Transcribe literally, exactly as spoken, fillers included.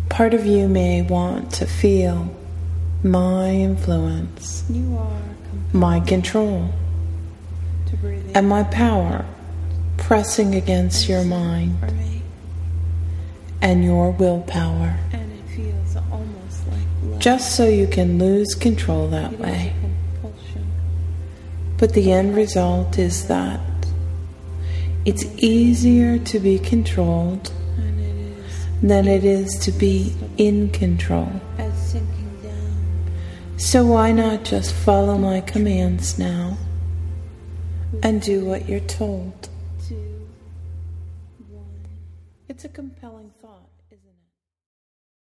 Part of you may want to feel my influence, You are my control, to breathe in and my power pressing against your mind for me, and your willpower, and it feels almost like love. just so you can lose control that It is way. a compulsion. But the end result is that it's easier to be controlled And it is than it is to be in control. as sinking down. So why not just follow my commands now and do what you're told? Two, one. It's a compelling thought.